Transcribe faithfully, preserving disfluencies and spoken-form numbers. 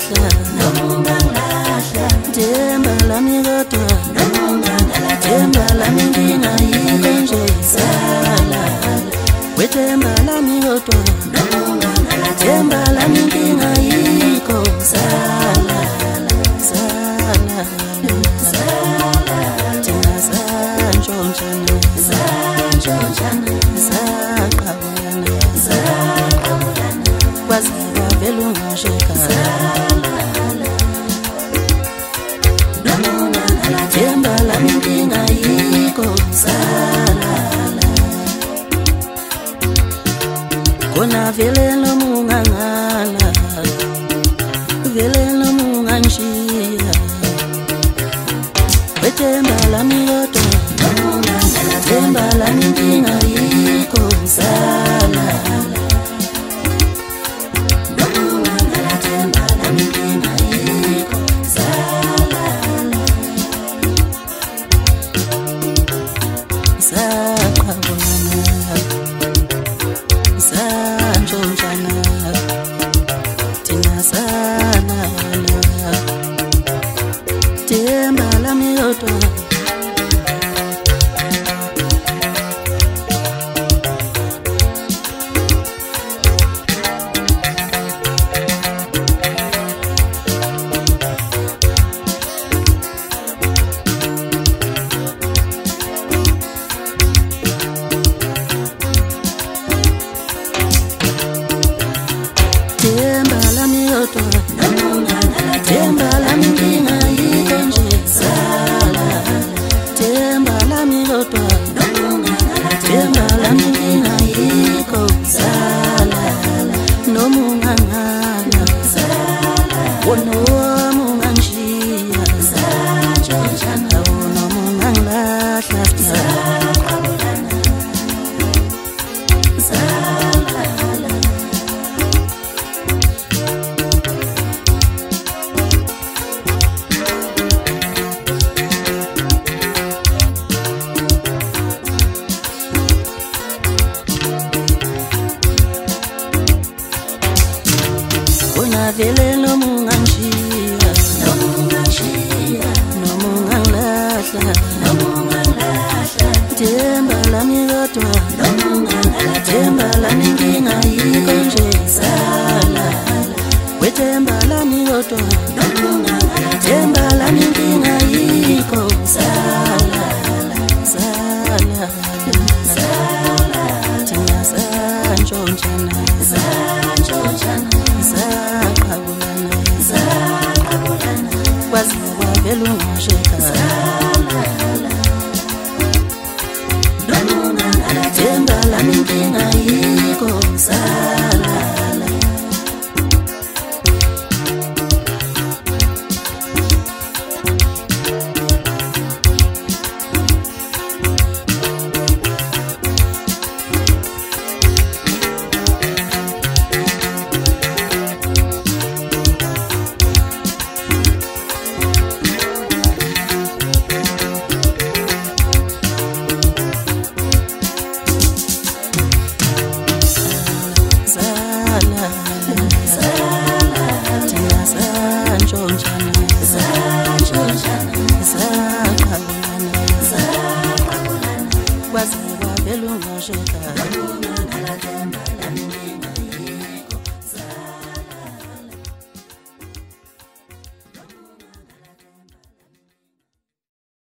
ungangilahla themba lami kodwa themba lami ngingayikho nje salala wethemba lami kodwa themba lami ngingayikho salala salala salala thina santshontshana santshontshana saqabulana saqabulana kwazeka vele ungasheka themba lami ngingayikho salala kona vele nomungangala vele nomunganshiya wethemba lami kodwa themba lami ngingayikho salala themba lami ngingayikho salala saqabulana santshontshana thina salala themba lami kodwa themba lami kodwa themba lami ngingayikho nje salala themba lami kodwa themba lami ngingayikho salala nomungangala wonomunganshiya santshontshana wonomungangilahla saqabulana salala vele nomunganshiya nomunganshiya nomungangilahla nomungangilahla themba lami kodwa themba lami ngingayikho nje salala wethemba lami kodwa themba lami ngingayikho salala